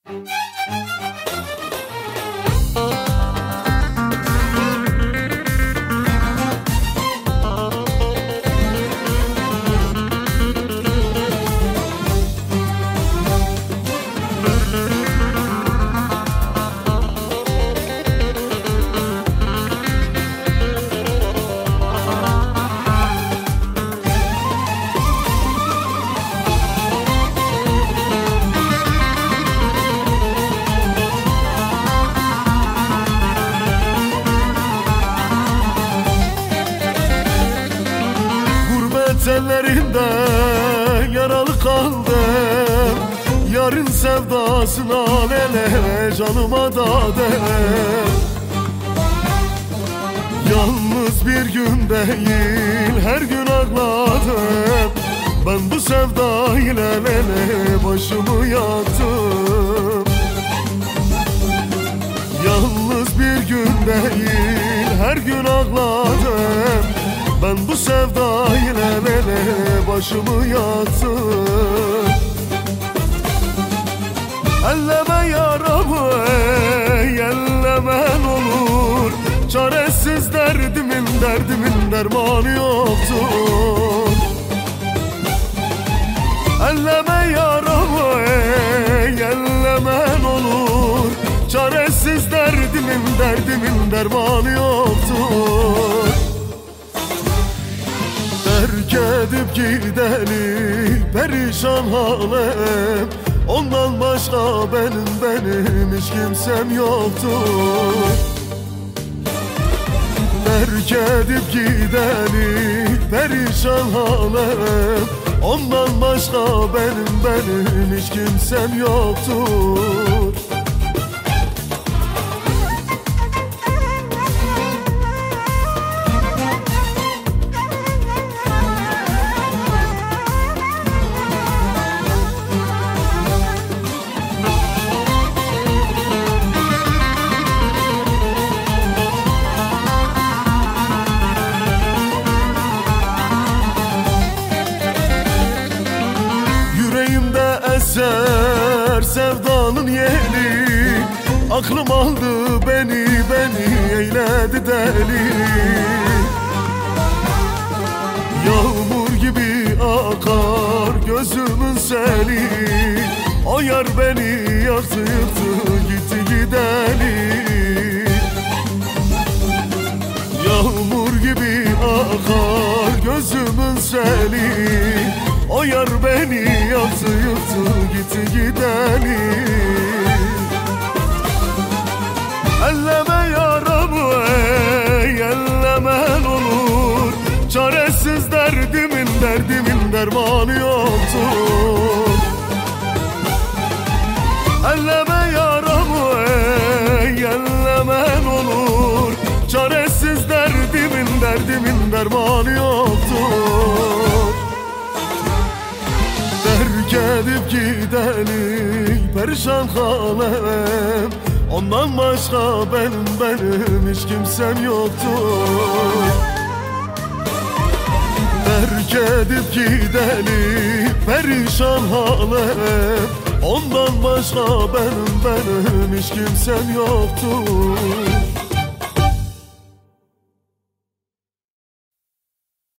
Ellerinde yaralı kaldım, yarın sevdasına lele canıma dadem. Yalnız bir gün değil her gün ağladım, ben bu sevda ile lele başımı yaktım. Yalnız bir gün değil her gün ağladım, ben bu sevda ile lele başımı yaktım. Elleme yaramı ey, ellemen olur, çaresiz derdimin dermanı yoktur. Elleme yaramı ey, ellemen olur, çaresiz derdimin dermanı yoktur. Terk edip gideli perişan halim, ondan başka benim hiç kimsem yoktur. Terk edip gideli perişan halim, ondan başka benim hiç kimsem yoktur. Eser sevdanın yeli, aklım aldı beni eyledi deli. Yağmur gibi akar gözümün seli, o yar beni yaktı yıktı gitti gideli. Yağmur gibi akar gözümün seli, o yar beni yaktı yıktı gitti gideli. Elleme yaramı ey, ellemen olur, çaresiz derdimin dermanı yoktur. Elleme yaramı ey, ellemen olur, çaresiz derdimin dermanı yoktur. Terk edip gideli perişan halim, ondan başka benim hiç kimsem yoktur. Terk edip gideli perişan halim, ondan başka benim hiç kimsem yoktur.